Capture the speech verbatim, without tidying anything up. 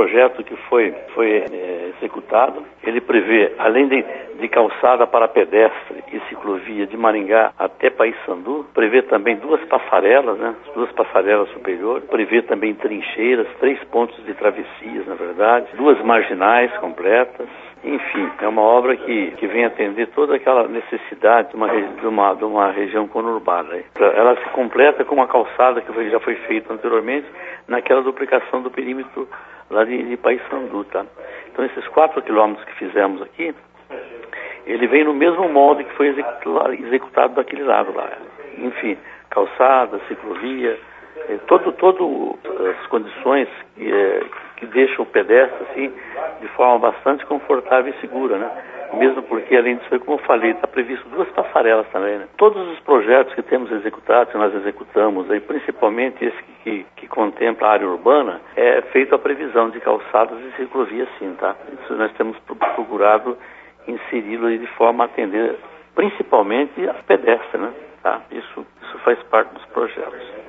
projeto que foi, foi é, executado. Ele prevê, além de, de calçada para pedestre e ciclovia de Maringá até Paissandu, prevê também duas passarelas, né? Duas passarelas superiores, prevê também trincheiras, três pontos de travessias, na verdade, duas marginais completas. Enfim, é uma obra que, que vem atender toda aquela necessidade de uma, de uma, de uma região conurbada. Ela se completa com uma calçada que foi, já foi feita anteriormente naquela duplicação do perímetro lá de, de Paissandu, tá? Então, esses quatro quilômetros que fizemos aqui, ele vem no mesmo molde que foi executado, executado daquele lado lá. Enfim, calçada, ciclovia, é, todo, todo as condições que, é, que deixam o pedestre assim, de forma bastante confortável e segura, né? Mesmo porque, além disso, como eu falei, está previsto duas passarelas também, né? Todos os projetos que temos executados, que nós executamos, aí, principalmente esse que, que, que contempla a área urbana, é feita a previsão de calçadas e ciclovias, sim, tá? Isso nós temos procurado inseri-lo de forma a atender principalmente as pedestres, né? Tá? Isso, isso faz parte dos projetos.